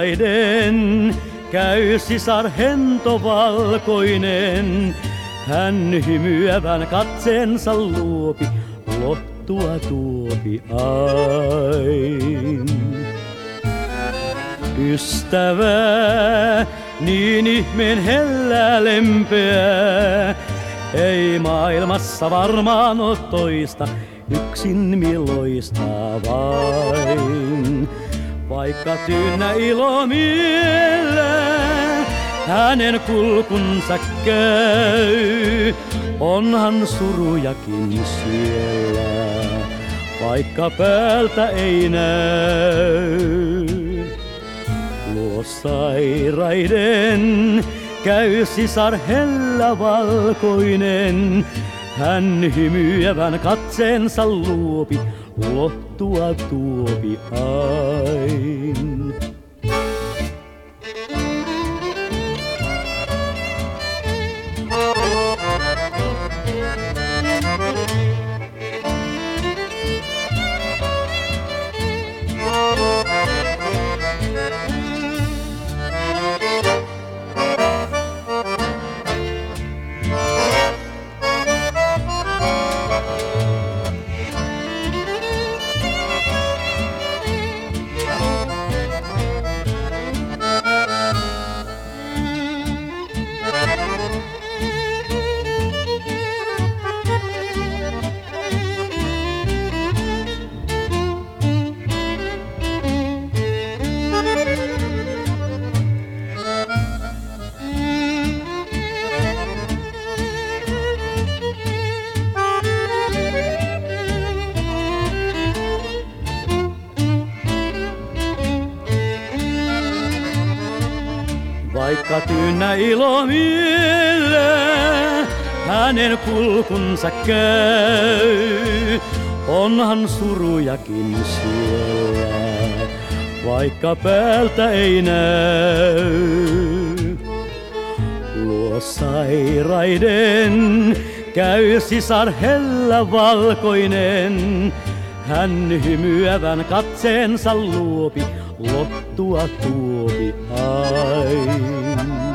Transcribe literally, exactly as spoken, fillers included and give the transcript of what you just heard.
sairaiden käy sisar hentovalkoinen. Hän hymyävän katseensa luopi, lohtua tuopi ain. Ystävää, niin ihmeen hellää lempeää, ei maailmassa varmaan oo toista, yksin miloista vain. Vaikka tyynä ilomiellä hänen kulkunsa käy, onhan surujakin siellä, vaikka päältä ei näy. Luo sairaiden käy sisar hellä valkoinen, hän hymyävän katseensa luopi, lohtua tuopi ain. Vaikka tyynä ilomiellä hänen kulkunsa käy, onhan surujakin siellä, vaikka päältä ei näy. Luo sairaiden käy sisar hellä valkoinen, hän hymyävän katseensa luopi, lohtua tuopi ain.